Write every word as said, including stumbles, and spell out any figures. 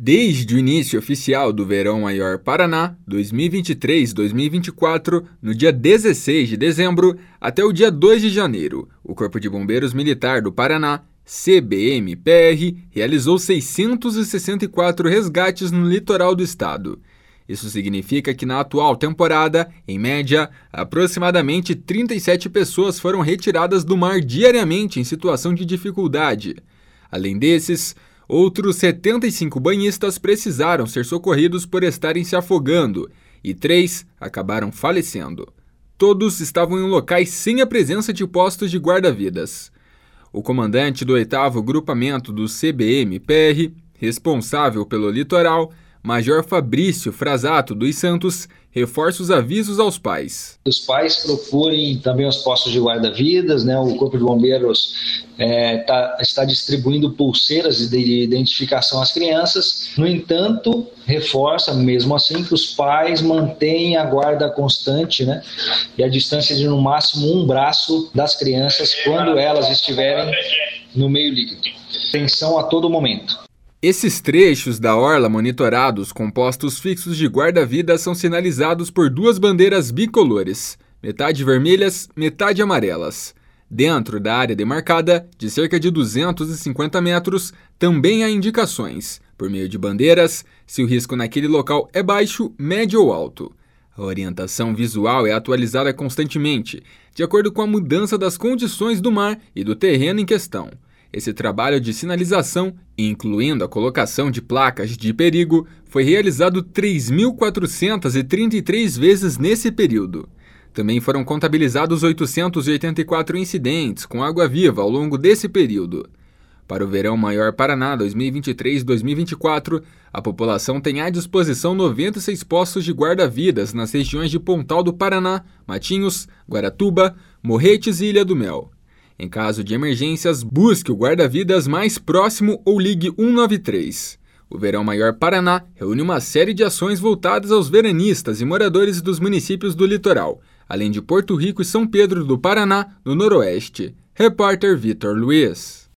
Desde o início oficial do Verão Maior Paraná dois mil e vinte e três a dois mil e vinte e quatro, no dia dezesseis de dezembro, até o dia dois de janeiro, o Corpo de Bombeiros Militar do Paraná, C B M P R, realizou seiscentos e sessenta e quatro resgates no litoral do estado. Isso significa que na atual temporada, em média, aproximadamente trinta e sete pessoas foram retiradas do mar diariamente em situação de dificuldade. Além desses, outros setenta e cinco banhistas precisaram ser socorridos por estarem se afogando e três acabaram falecendo. Todos estavam em locais sem a presença de postos de guarda-vidas. O comandante do oitavo Grupamento do C B M P R, responsável pelo litoral, Major Fabrício Frasato dos Santos, reforça os avisos aos pais. Os pais procurem também os postos de guarda-vidas, né? O Corpo de Bombeiros é, tá, está distribuindo pulseiras de identificação às crianças. No entanto, reforça mesmo assim que os pais mantenham a guarda constante, né? E a distância de no máximo um braço das crianças quando elas estiverem no meio líquido. Atenção a todo momento. Esses trechos da orla monitorados com postos fixos de guarda-vidas são sinalizados por duas bandeiras bicolores, metade vermelhas, metade amarelas. Dentro da área demarcada, de cerca de duzentos e cinquenta metros, também há indicações, por meio de bandeiras, se o risco naquele local é baixo, médio ou alto. A orientação visual é atualizada constantemente, de acordo com a mudança das condições do mar e do terreno em questão. Esse trabalho de sinalização, incluindo a colocação de placas de perigo, foi realizado três mil quatrocentas e trinta e três vezes nesse período. Também foram contabilizados oitocentos e oitenta e quatro incidentes com água-viva ao longo desse período. Para o Verão Maior Paraná dois mil e vinte e três a dois mil e vinte e quatro, a população tem à disposição noventa e seis postos de guarda-vidas nas regiões de Pontal do Paraná, Matinhos, Guaratuba, Morretes e Ilha do Mel. Em caso de emergências, busque o guarda-vidas mais próximo ou ligue um nove três. O Verão Maior Paraná reúne uma série de ações voltadas aos veranistas e moradores dos municípios do litoral, além de Porto Rico e São Pedro do Paraná, no noroeste. Repórter Vitor Luiz.